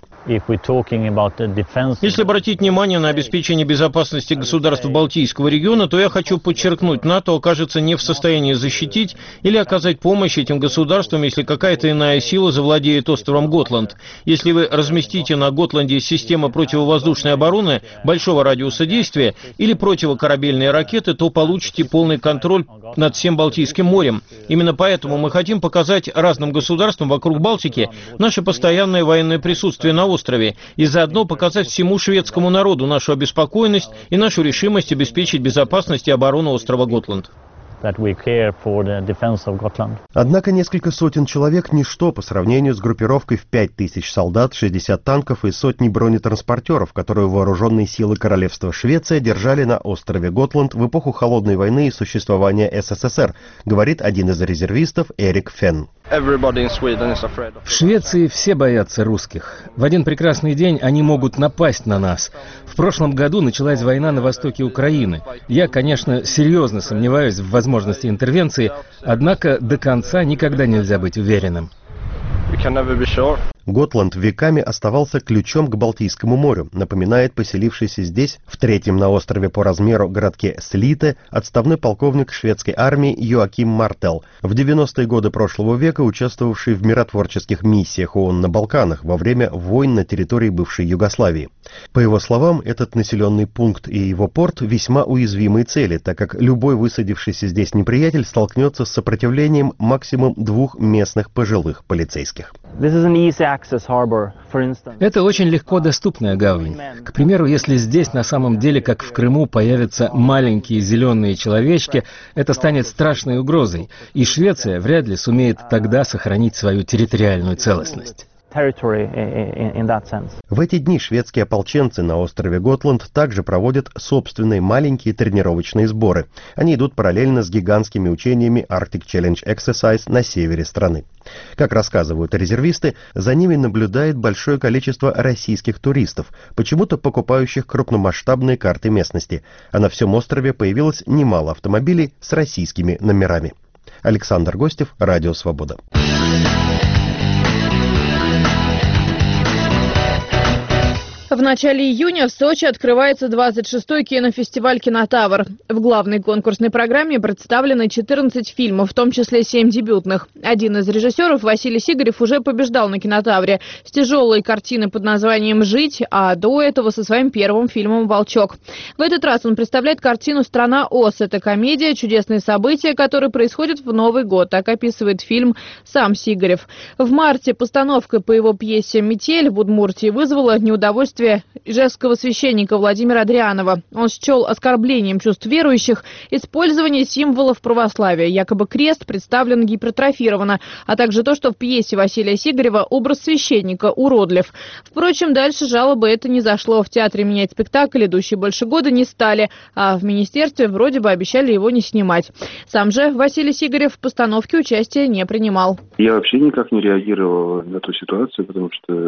Если обратить внимание на обеспечение безопасности государств Балтийского региона, то я хочу подчеркнуть, НАТО окажется не в состоянии защитить или оказать помощь этим государствам, если какая-то иная сила завладеет островом Готланд. Если вы разместите на Готланде системы противовоздушной обороны большого радиуса действия или противокорабельные ракеты, то получите полный контроль над всем Балтийским морем. Именно поэтому мы хотим показать разным государствам вокруг Балтики наше постоянное военное присутствие на острове и заодно показать всему шведскому народу нашу обеспокоенность и нашу решимость обеспечить безопасность и оборону острова Готланд. Однако несколько сотен человек – ничто по сравнению с группировкой в 5000 солдат, 60 танков и сотни бронетранспортеров, которую вооруженные силы Королевства Швеция держали на острове Готланд в эпоху Холодной войны и существования СССР, говорит один из резервистов Эрик Фенн. В Швеции все боятся русских. В один прекрасный день они могут напасть на нас. В прошлом году началась война на востоке Украины. Я, конечно, серьезно сомневаюсь в возможности интервенции, однако до конца никогда нельзя быть уверенным. Готланд веками оставался ключом к Балтийскому морю, напоминает поселившийся здесь, в третьем на острове по размеру городке Слите, отставной полковник шведской армии Йоаким Мартел, в 90-е годы прошлого века участвовавший в миротворческих миссиях ООН на Балканах во время войн на территории бывшей Югославии. По его словам, этот населенный пункт и его порт весьма уязвимые цели, так как любой высадившийся здесь неприятель столкнется с сопротивлением максимум 2 местных пожилых полицейских. Это очень легко доступная гавань. К примеру, если здесь на самом деле, как в Крыму, появятся маленькие зеленые человечки, это станет страшной угрозой, и Швеция вряд ли сумеет тогда сохранить свою территориальную целостность. В эти дни шведские ополченцы на острове Готланд также проводят собственные маленькие тренировочные сборы. Они идут параллельно с гигантскими учениями Arctic Challenge Exercise на севере страны. Как рассказывают резервисты, за ними наблюдает большое количество российских туристов, почему-то покупающих крупномасштабные карты местности, а на всем острове появилось немало автомобилей с российскими номерами. Александр Гостев, Радио Свобода. В начале июня в Сочи открывается 26-й кинофестиваль «Кинотавр». В главной конкурсной программе представлены 14 фильмов, в том числе 7 дебютных. Один из режиссеров, Василий Сигарев, уже побеждал на «Кинотавре» с тяжелой картиной под названием «Жить», а до этого со своим первым фильмом «Волчок». В этот раз он представляет картину «Страна Оз». Это комедия «Чудесные события», которые происходят в Новый год. Так описывает фильм сам Сигарев. В марте постановка по его пьесе «Метель» в Удмуртии вызвала неудовольствие ижевского священника Владимира Адрианова. Он счел оскорблением чувств верующих использование символов православия. Якобы крест представлен гипертрофированно, а также то, что в пьесе Василия Сигарева образ священника уродлив. Впрочем, дальше жалобы это не зашло. В театре менять спектакль идущий больше года не стали, а в министерстве вроде бы обещали его не снимать. Сам же Василий Сигарев в постановке участия не принимал. Я вообще никак не реагировал на эту ситуацию, потому что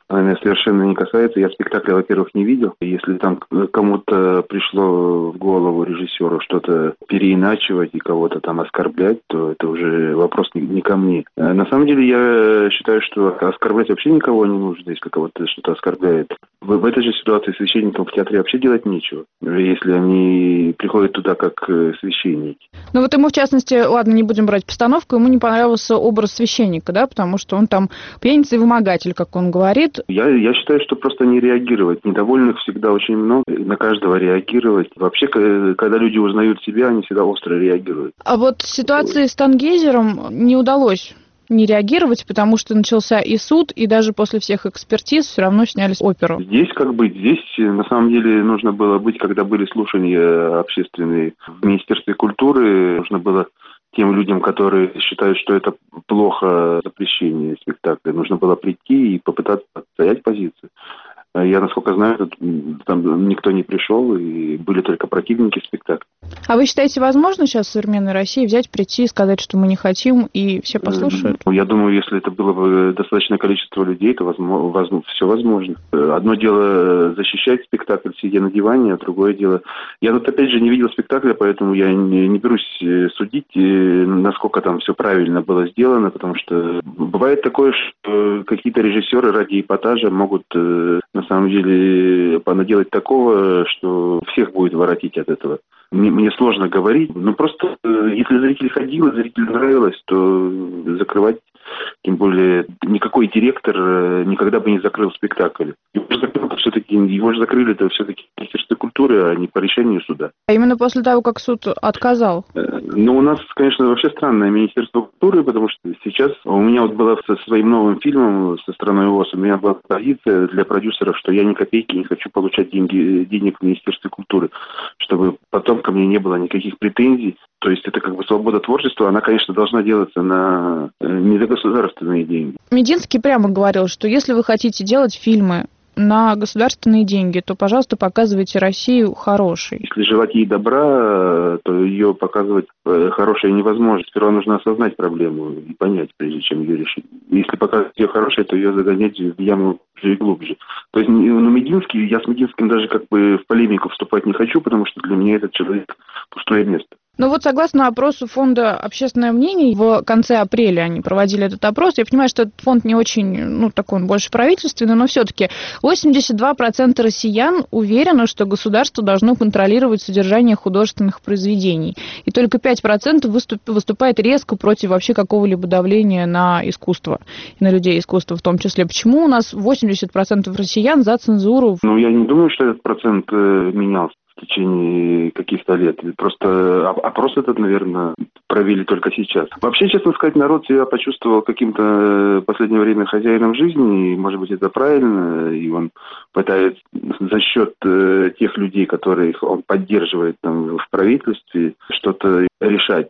она меня совершенно не касается. Я спектакля, во-первых, не видел. Если там кому-то пришло в голову режиссеру что-то переиначивать и кого-то там оскорблять, то это уже вопрос не ко мне. На самом деле я считаю, что оскорблять вообще никого не нужно, если кого-то что-то оскорбляет. В этой же ситуации священникам в театре вообще делать нечего, если они приходят туда как священники. Ну вот ему, в частности, ладно, не будем брать постановку, ему не понравился образ священника, да, потому что он там пьяница и вымогатель, как он говорит. Я считаю, что просто не реагировать. Недовольных всегда очень много, на каждого реагировать. Вообще, когда люди узнают себя, они всегда остро реагируют. А вот в ситуации с Тангейзером не удалось не реагировать, потому что начался и суд, и даже после всех экспертиз все равно сняли оперу. Здесь как быть? Здесь на самом деле нужно было быть, когда были слушания общественные в Министерстве культуры, нужно было тем людям, которые считают, что это плохо, запрещение спектакля, нужно было прийти и попытаться отстоять позицию. Я, насколько знаю, там никто не пришел, и были только противники спектакля. А вы считаете, возможно сейчас в современной России взять, прийти и сказать, что мы не хотим, и все послушают? Я думаю, если это было бы достаточное количество людей, то все возможно. Одно дело защищать спектакль, сидя на диване, а другое дело... Я тут, опять же, не видел спектакля, поэтому я не берусь судить, насколько там все правильно было сделано, потому что бывает такое, что какие-то режиссеры ради эпатажа могут... на самом деле, понаделать такого, что всех будет воротить от этого. Мне сложно говорить, но просто если зритель ходил, зрителю нравилось, то закрывать, тем более никакой директор никогда бы не закрыл спектакль. Его же закрыли это все-таки в Министерстве культуры, а не по решению суда. А именно после того, как суд отказал? Ну, у нас, конечно, вообще странное Министерство культуры, потому что сейчас у меня вот была со своим новым фильмом «Со страной ОС», у меня была позиция для продюсеров, что я ни копейки не хочу получать денег в Министерстве культуры, чтобы потом ко мне не было никаких претензий. То есть это как бы свобода творчества, она, конечно, должна делаться не за государственные деньги. Мединский прямо говорил, что если вы хотите делать фильмы на государственные деньги, то, пожалуйста, показывайте Россию хорошей. Если желать ей добра, то ее показывать хорошей невозможно. Сперва нужно осознать проблему и понять, прежде чем ее решить. Если показывать ее хорошей, то ее загонять в яму уже и глубже. То есть, Мединский, я с Мединским даже как бы в полемику вступать не хочу, потому что для меня этот человек пустое место. Ну вот согласно опросу фонда «Общественное мнение», в конце апреля они проводили этот опрос. Я понимаю, что этот фонд не очень, такой он больше правительственный, но все-таки 82% россиян уверены, что государство должно контролировать содержание художественных произведений. И только 5% выступает резко против вообще какого-либо давления на искусство, и на людей искусства в том числе. Почему у нас 80% россиян за цензуру? Я не думаю, что этот процент менялся в течение каких-то лет. Просто опрос этот, наверное, провели только сейчас. Вообще, честно сказать, народ себя почувствовал каким-то в последнее время хозяином жизни, и, может быть, это правильно, и он пытается за счет тех людей, которых он поддерживает там, в правительстве, что-то решать.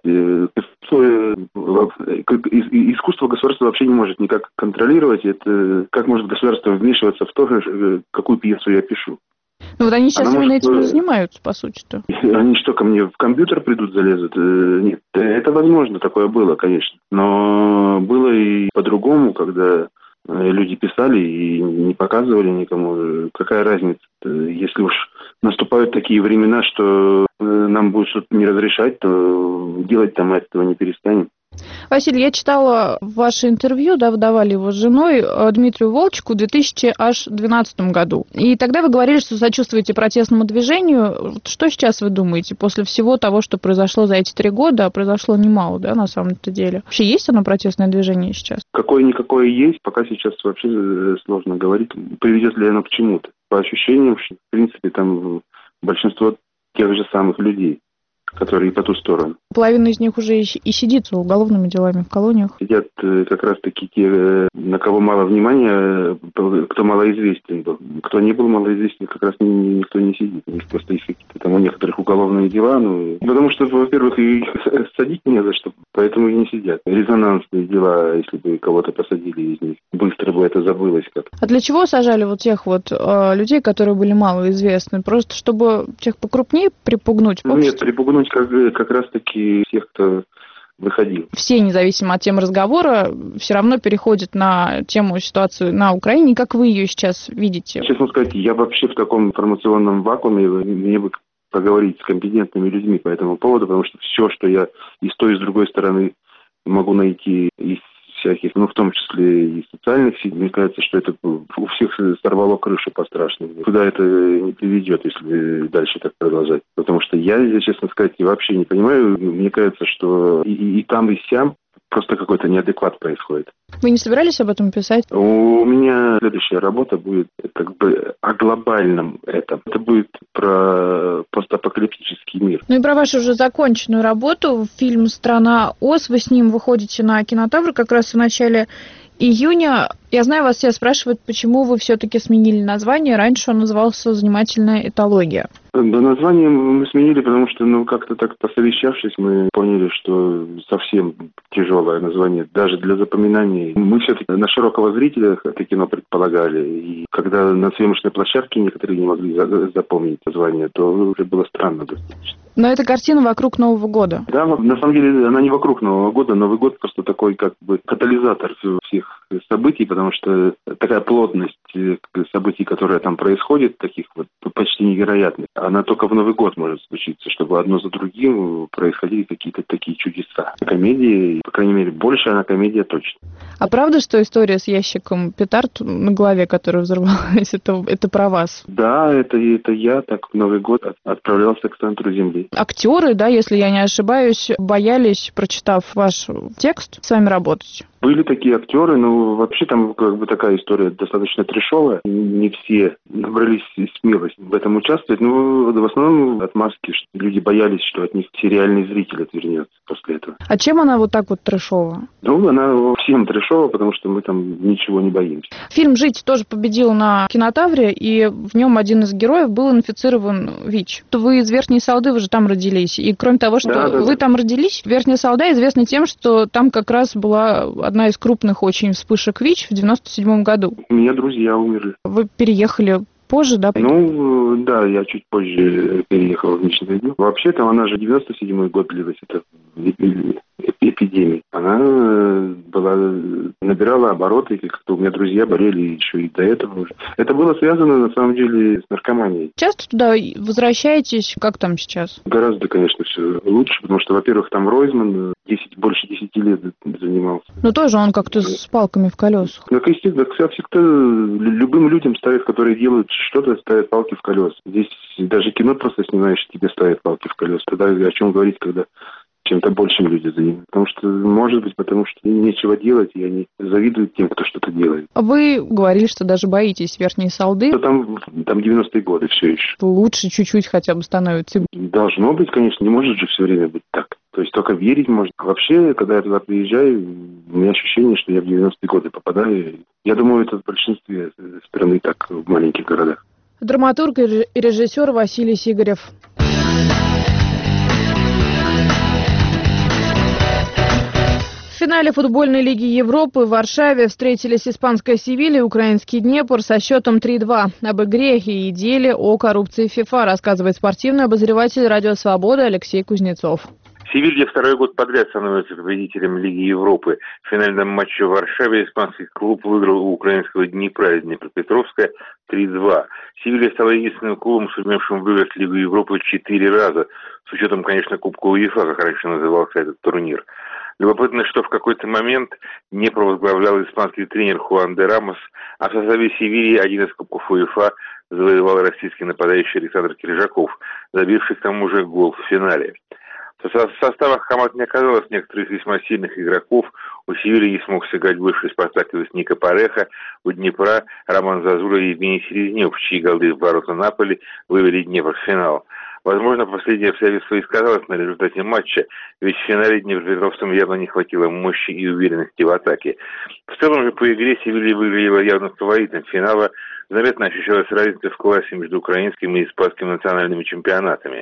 Искусство государство вообще не может никак контролировать. Это как может государство вмешиваться в то, какую пьесу я пишу? Вот они сейчас именно этим и занимаются, по сути-то. Они что, ко мне в компьютер придут, залезут? Нет, это возможно, такое было, конечно. Но было и по-другому, когда люди писали и не показывали никому. Какая разница? Если уж наступают такие времена, что нам будет что-то не разрешать, то делать-то мы от этого не перестанем. Василий, я читала ваше интервью, вы давали его с женой Дмитрию Волчку в 2012 году. И тогда вы говорили, что сочувствуете протестному движению. Что сейчас вы думаете после всего того, что произошло за эти 3 года, а произошло немало, на самом-то деле? Вообще есть оно протестное движение сейчас? Какое-никакое есть, пока сейчас вообще сложно говорить. Приведет ли оно к чему-то? По ощущениям, что, в принципе, там большинство тех же самых людей, которые по ту сторону. Половина из них уже и сидит с уголовными делами в колониях. Сидят как раз-таки те, на кого мало внимания, кто малоизвестен был. Кто не был малоизвестен, как раз никто не сидит. У них просто есть какие-то там у некоторых уголовные дела. Потому что, во-первых, их садить не за что, поэтому и не сидят. Резонансные дела, если бы кого-то посадили из них, быстро бы это забылось как-то. А для чего сажали тех людей, которые были малоизвестны? Просто чтобы тех покрупнее припугнуть? Нет, припугнуть как раз-таки тех, кто выходил. Все, независимо от темы разговора, все равно переходят на тему ситуации на Украине. Как вы ее сейчас видите? Честно сказать, я вообще в таком информационном вакууме, мне бы поговорить с компетентными людьми по этому поводу, потому что все, что я и с той, и с другой стороны могу найти из всяких, в том числе и социальных сетей, мне кажется, что это у всех сорвало крышу по-страшному. Куда это не приведет, если дальше так продолжать? Потому что я, честно сказать, вообще не понимаю. Мне кажется, что и там, и сям просто какой-то неадекват происходит. Вы не собирались об этом писать? У меня следующая работа будет как бы о глобальном этом. Это будет про постапокалиптический мир. Ну и про вашу уже законченную работу, фильм «Страна Оз». Вы с ним выходите на Кинотавр как раз в начале июня. Я знаю, вас все спрашивают, почему вы все-таки сменили название. Раньше он назывался «Занимательная этология». Да, название мы сменили, потому что, как-то так посовещавшись, мы поняли, что совсем тяжелое название, даже для запоминания. Мы все-таки на широкого зрителя это кино предполагали, и когда на съемочной площадке некоторые не могли запомнить название, то уже было странно достаточно. Но это картина вокруг Нового года. Да, на самом деле она не вокруг Нового года. Новый год просто такой как бы катализатор всех событий, потому что такая плотность событий, которые там происходят, таких вот почти невероятных, она только в Новый год может случиться, чтобы одно за другим происходили какие-то такие чудеса. Комедии, по крайней мере, больше она комедия точно. А правда, что история с ящиком петард на голове, которая взорвалась, это про вас? Да, это я так в Новый год отправлялся к центру Земли. Актеры, да, если я не ошибаюсь, боялись, прочитав ваш текст, с вами работать? Были такие актеры, но вообще там как бы такая история достаточно трешовая. Не все набрались смелости в этом участвовать. В основном отмазки, что люди боялись, что от них сериальный зритель отвернется после этого. А чем она вот так вот трешова? Она всем трешова, потому что мы там ничего не боимся. Фильм «Жить» тоже победил на Кинотавре, и в нем один из героев был инфицирован ВИЧ. Вы из Верхней Салды, вы же там родились. И кроме того, что вы там родились, Верхняя Салда известна тем, что там как раз была одна из крупных очень вспышек ВИЧ в 97 году. У меня друзья умерли. Вы переехали позже, да? Да, я чуть позже переехал в Нижний Тагил. Вообще-то она же 97-й год длилась, это эпидемия. Она набирала обороты, и как-то у меня друзья болели еще и до этого уже. Это было связано, на самом деле, с наркоманией. Часто туда возвращаетесь? Как там сейчас? Гораздо, конечно, все лучше, потому что, во-первых, там Ройзман больше 10 лет занимался. Но тоже он как-то с палками в колесах. Так, естественно, всегда любым людям ставят, которые делают что-то, ставят палки в колеса. Здесь даже кино просто снимаешь, тебе ставят палки в колеса. Тогда о чем говорить, когда чем-то большим люди занимаются. Потому что им нечего делать, и они завидуют тем, кто что-то делает. Вы говорили, что даже боитесь Верхней Салды. Там 90-е годы все еще. Лучше чуть-чуть хотя бы становится. Должно быть, конечно, не может же все время быть так. То есть только верить можно. Вообще, когда я туда приезжаю, у меня ощущение, что я в 90-е годы попадаю. Я думаю, это в большинстве страны так, в маленьких городах. Драматург и режиссер Василий Сигарев. В финале футбольной лиги Европы в Варшаве встретились испанская Севилья и украинский Днепр со счетом 3-2. Об игре и деле о коррупции ФИФА рассказывает спортивный обозреватель «Радио Свобода» Алексей Кузнецов. Севилья второй год подряд становится победителем Лиги Европы. В финальном матче в Варшаве испанский клуб выиграл у украинского Днепра из Днепропетровска 3-2. Севилья стала единственным клубом, сумевшим выиграть Лигу Европы 4 раза, с учетом, конечно, Кубка УЕФА, как раньше назывался этот турнир. Любопытно, что в какой-то момент Днепр возглавлял испанский тренер Хуан де Рамос, а в составе Севильи один из Кубков УЕФА завоевал российский нападающий Александр Киржаков, забивший к тому же гол в финале. В составах команд не оказалось некоторых весьма сильных игроков. У Севильи не смог сыграть бывший спартаковец Ника Пареха, у Днепра Роман Зазура и Евгений Селезнев, чьи голы в ворота Наполи вывели Днепр в финал. Возможно, последнее обстоятельство и сказалось на результате матча, ведь в финале днепропетровцам явно не хватило мощи и уверенности в атаке. В целом же по игре Севилья выглядела явно фаворитом финала. Заметно ощущалась разница в классе между украинским и испанским национальными чемпионатами.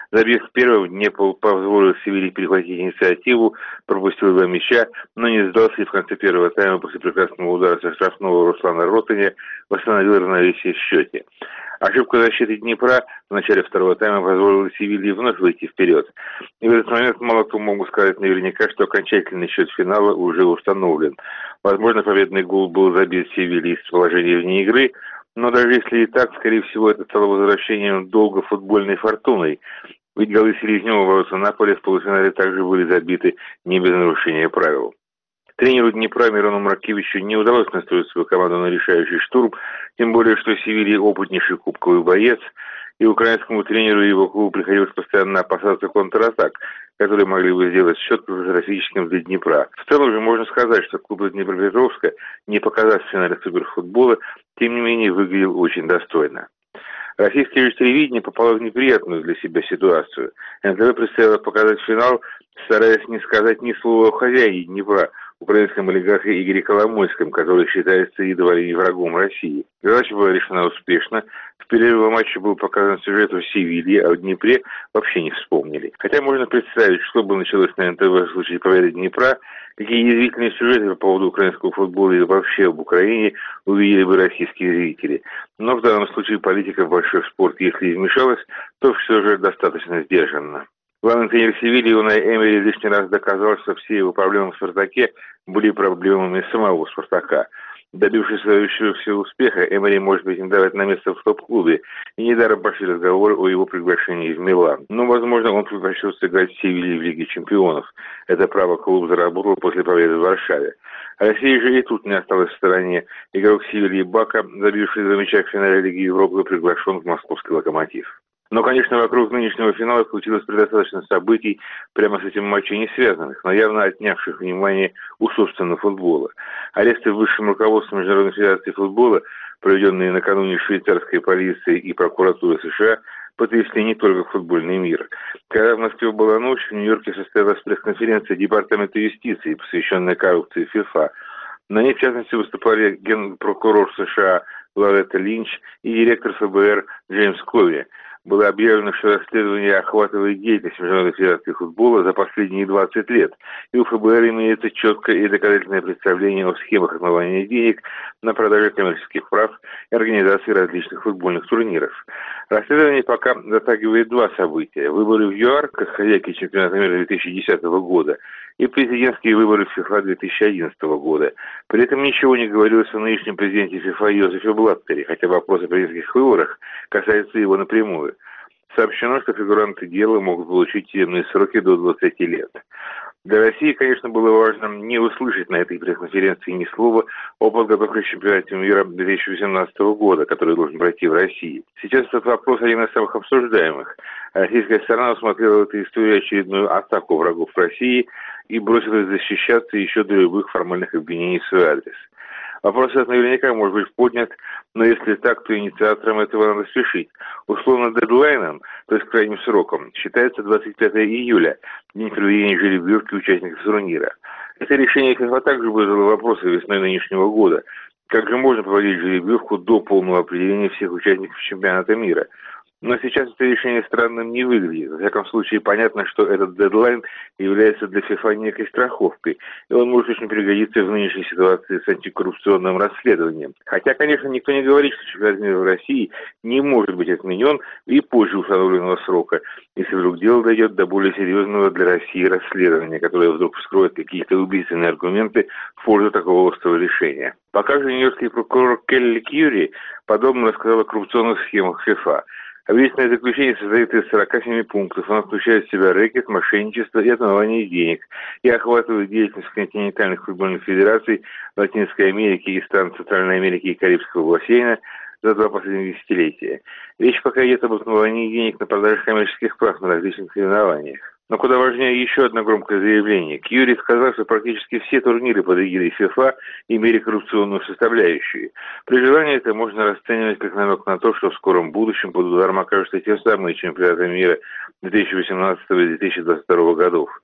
Забив первым, Днепр позволил Севилье перехватить инициативу, пропустил 2 мяча, но не сдался и в конце первого тайма после прекрасного удара со штрафного Руслана Ротаня восстановил равновесие в счете. Ошибка защиты Днепра в начале второго тайма позволила Севилье вновь выйти вперед. И в этот момент мало кто мог сказать наверняка, что окончательный счет финала уже установлен. Возможно, победный гол был забит Севильей из положения вне игры, но даже если и так, скорее всего, это стало возвращением долга футбольной фортуной. Ведь голы Селезнева в ворота Наполи в полуфинале также были забиты не без нарушения правил. Тренеру Днепра Мирону Маркевичу не удалось настроить свою команду на решающий штурм, тем более, что Севилья опытнейший кубковый боец, и украинскому тренеру и его клубу приходилось постоянно опасаться контратак, которые могли бы сделать счет катастрофическим для Днепра. В целом же можно сказать, что клуб Днепропетровска, не показав в финале суперфутбола, тем не менее выглядел очень достойно. Российское телевидение попало в неприятную для себя ситуацию. НТВ предстояло показать финал, стараясь не сказать ни слова о хозяине Днепра, украинском олигархе Игоре Коломойском, который считается едва ли не врагом России. Задача была решена успешно. В перерыве матча был показан сюжет в Севилье, а в Днепре вообще не вспомнили. Хотя можно представить, что бы началось на НТВ в случае победы Днепра, какие язвительные сюжеты по поводу украинского футбола и вообще об Украине увидели бы российские зрители. Но в данном случае политика в большой спорт, если и вмешалась, то все же достаточно сдержанно. Главный тренер Севильи Унай Эмери лишний раз доказал, что все его проблемы в «Спартаке» были проблемами самого «Спартака». Добившись своего успеха, Эмери может претендовать на место в топ-клубе, и недаром пошли разговоры о его приглашении в Милан. Но, возможно, он предпочел сыграть в Севилье в Лиге чемпионов. Это право клуб заработал после победы в Варшаве. Россия же и тут не осталась в стороне. Игрок Севильи Бака, забивший 2 мяча в финале Лиги Европы, приглашен в московский «Локомотив». Но, конечно, вокруг нынешнего финала случилось предостаточно событий, прямо с этим матчем не связанных, но явно отнявших внимание у собственного футбола. Аресты высшим руководством Международной федерации футбола, проведенные накануне швейцарской полицией и прокуратурой США, потрясли не только футбольный мир. Когда в Москве была ночь, в Нью-Йорке состоялась пресс-конференция Департамента юстиции, посвященная коррупции ФИФА. На ней, в частности, выступали генпрокурор США Лоретта Линч и директор ФБР Джеймс Кови. Было объявлено, что расследование охватывает деятельность Международной федерации футбола за последние 20 лет, и у ФБР имеется четкое и доказательное представление о схемах отмывания денег на продаже коммерческих прав и организации различных футбольных турниров. Расследование пока затягивает 2 события: выборы в ЮАР, как хозяйки чемпионата мира 2010 года, и президентские выборы в ФИФА 2011 года. При этом ничего не говорилось о нынешнем президенте ФИФА Йозефе Блаттере, хотя вопрос о президентских выборах касается его напрямую. Сообщено, что фигуранты дела могут получить тюремные сроки до 20 лет. Для России, конечно, было важно не услышать на этой пресс-конференции ни слова о подготовке к чемпионату мира 2018 года, который должен пройти в России. Сейчас этот вопрос один из самых обсуждаемых. Российская сторона усмотрела в этой истории очередную атаку врагов России и бросилась защищаться еще до любых формальных обвинений в свой адрес. Вопрос этот наверняка может быть поднят, но если так, то инициаторам этого надо спешить. Условно дедлайном, то есть крайним сроком, считается 25 июля, день проведения жеребьевки участников турнира. Это решение ФИФА также вызвало вопросы весной нынешнего года. Как же можно проводить жеребьевку до полного определения всех участников чемпионата мира? Но сейчас это решение странным не выглядит. Во всяком случае, понятно, что этот дедлайн является для ФИФА некой страховкой, и он может очень пригодиться в нынешней ситуации с антикоррупционным расследованием. Хотя, конечно, никто не говорит, что чемпионат мира в России не может быть отменен и позже установленного срока, если вдруг дело дойдет до более серьезного для России расследования, которое вдруг вскроет какие-то убийственные аргументы в пользу такого острого решения. Пока же нью-йоркский прокурор Келли Кьюри подробно рассказал о коррупционных схемах ФИФА. Обвинительное заключение состоит из 47 пунктов. Оно включает в себя рэкет, мошенничество и отмывание денег и охватывает деятельность континентальных футбольных федераций Латинской Америки и стран Центральной Америки и Карибского бассейна за 2 последних десятилетия. Речь пока идет об отмывании денег на продаже коммерческих прав на различных соревнованиях. Но куда важнее еще одно громкое заявление. Кьюри сказал, что практически все турниры под эгидой ФИФА имели коррупционную составляющую. При желании это можно расценивать как намек на то, что в скором будущем под ударом окажутся те самые чемпионаты мира 2018 и 2022 годов.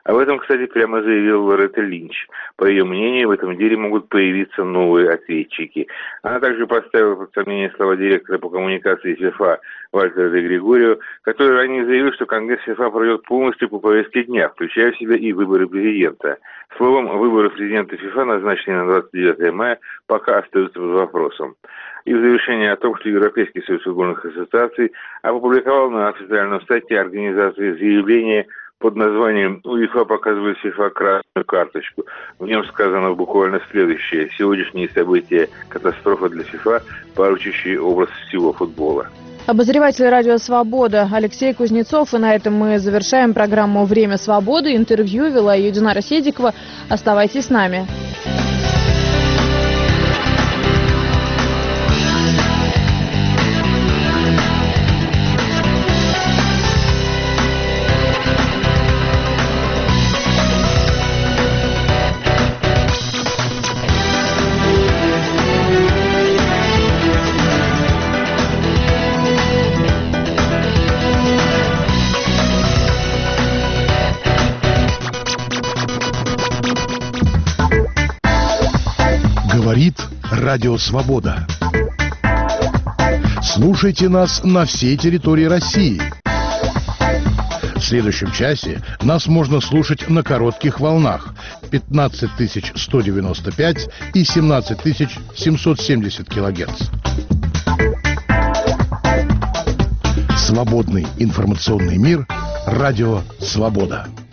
Об этом, кстати, прямо заявил Лоретта Линч. По ее мнению, в этом деле могут появиться новые ответчики. Она также поставила под сомнение слова директора по коммуникации ФИФА Вальтера де Григорио, который ранее заявил, что Конгресс ФИФА пройдет полностью по повестке дня, включая в себя и выборы президента. Словом, выборы президента ФИФА, назначенные на 29 мая, пока остаются под вопросом. И в завершение о том, что Европейский союз футбольных ассоциаций опубликовал на официальном сайте организации заявление под названием «УЕФА показывает ФИФА красную карточку». В нем сказано буквально следующее: сегодняшние события – катастрофа для ФИФА, порочащие образ всего футбола. Обозреватель «Радио Свобода» Алексей Кузнецов. И на этом мы завершаем программу «Время свободы». Интервью вела ее Динара Седикова. Оставайтесь с нами. Говорит Радио Свобода. Слушайте нас на всей территории России. В следующем часе нас можно слушать на коротких волнах 15195 и 17770 килогерц. Свободный информационный мир. Радио Свобода.